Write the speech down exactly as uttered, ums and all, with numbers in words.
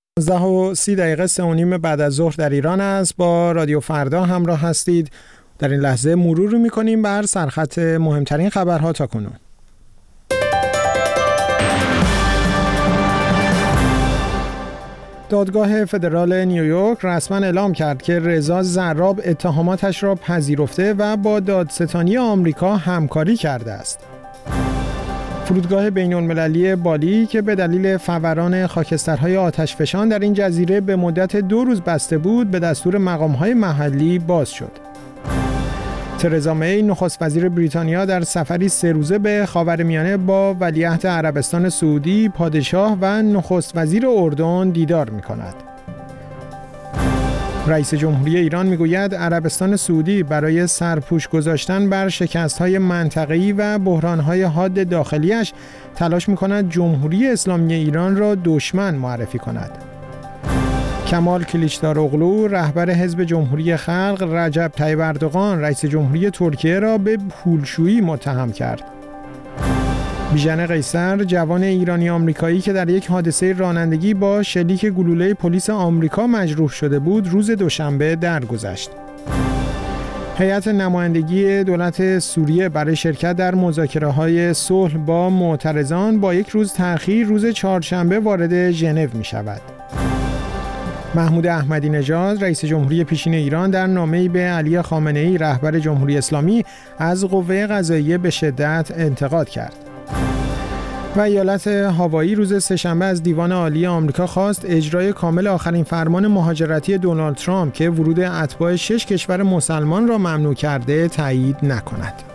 پانزده و سی دقیقه سه و نیم بعد از ظهر در ایران است. با رادیو فردا همراه هستید. در این لحظه مرور رو می‌کنیم بر سرخط مهمترین خبرها تا کنون. دادگاه فدرال نیویورک رسما اعلام کرد که رضا زراب اتهاماتش را پذیرفته و با دادستانی آمریکا همکاری کرده است. فرودگاه بین‌المللی بالی که به دلیل فوران خاکسترهای آتشفشان در این جزیره به مدت دو روز بسته بود، به دستور مقام‌های محلی باز شد. ترزا می نخست وزیر بریتانیا در سفری سه روزه به خاورمیانه با ولیعهد عربستان سعودی، پادشاه و نخست وزیر اردن دیدار می‌کند. رئیس جمهوری ایران میگوید عربستان سعودی برای سرپوش گذاشتن بر شکست‌های منطقه‌ای و بحران‌های حاد داخلیش تلاش می‌کند جمهوری اسلامی ایران را دشمن معرفی کند. کمال کلیچداروغلو رهبر حزب جمهوری خلق رجب طیب اردوغان رئیس جمهوری ترکیه را به پولشویی متهم کرد. بیژن قیصر جوان ایرانی آمریکایی که در یک حادثه رانندگی با شلیک گلوله پلیس آمریکا مجروح شده بود، روز دوشنبه درگذشت. هیئت نمایندگی دولت سوریه برای شرکت در مذاکره‌های صلح با معترضان با یک روز تأخیر روز چهارشنبه وارد ژنو می‌شود. محمود احمدی نژاد رئیس جمهوری پیشین ایران در نامه‌ای به علی خامنه‌ای رهبر جمهوری اسلامی از قوه قضاییه به شدت انتقاد کرد. و ایالت هاوایی روز سه‌شنبه از دیوان عالی آمریکا خواست اجرای کامل آخرین فرمان مهاجرتی دونالد ترامپ که ورود اتباع شش کشور مسلمان را ممنوع کرده تایید نکند.